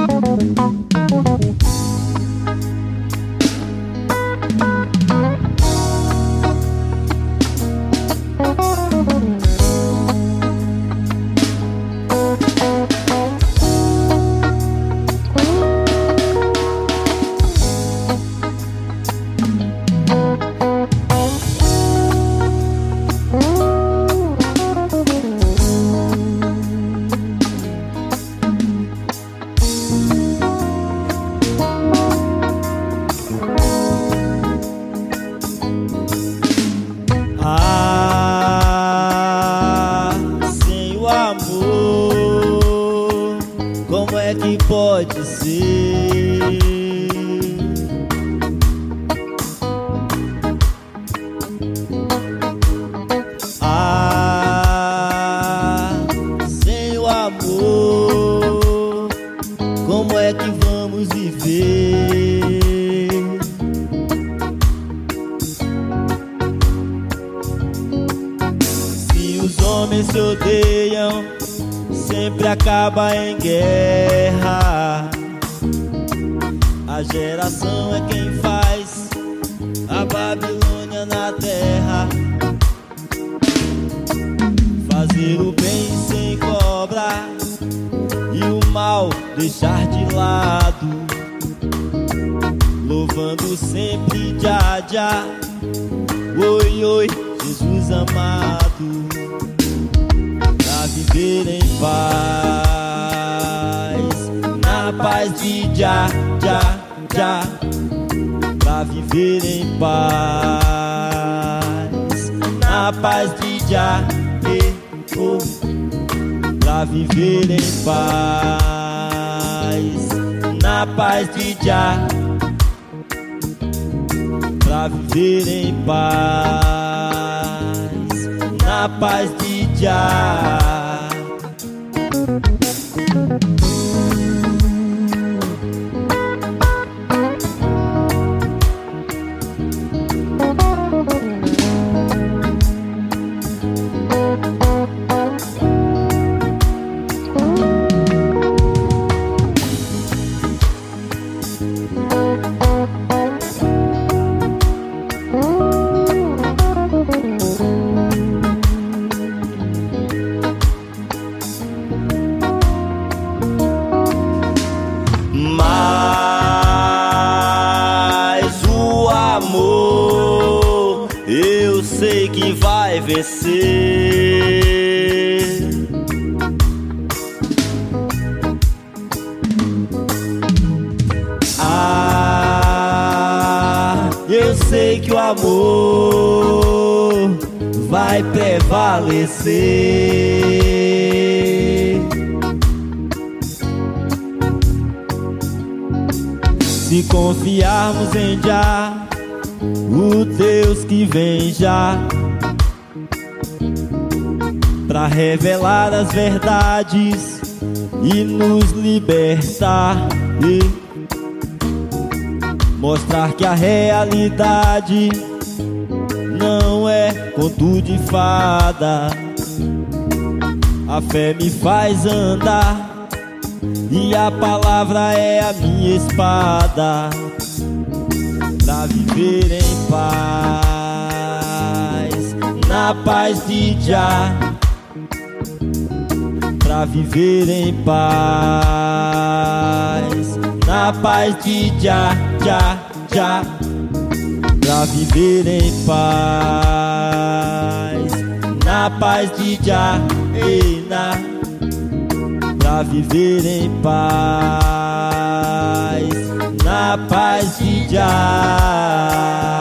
Sem o amor, como é que pode ser? Sem o amor, como é que vamos viver? Os homens se odeiam, sempre acaba em guerra. A geração é quem faz a Babilônia na terra. Fazer o bem sem cobrar e o mal deixar de lado, louvando sempre Jah Jah. Oi, oi, Jesus amado, pra viver em paz, na paz de Jah Jah Jah, pra viver em paz, na paz de Jah, oh, pra viver em paz, na paz de Jah, pra viver em paz, na paz de Jah. Mas o amor, eu sei que vai vencer. Eu sei que o amor vai prevalecer. Se confiarmos em Jah, o Deus que vem já, pra revelar as verdades e nos libertar, e mostrar que a realidade não é conto de fada. A fé me faz andar e a palavra é a minha espada, pra viver em paz, na paz de Jah, pra viver em paz, na paz de Jah Jah Jah, pra viver em paz, na paz de Jah, pra viver em paz, na paz de Jah.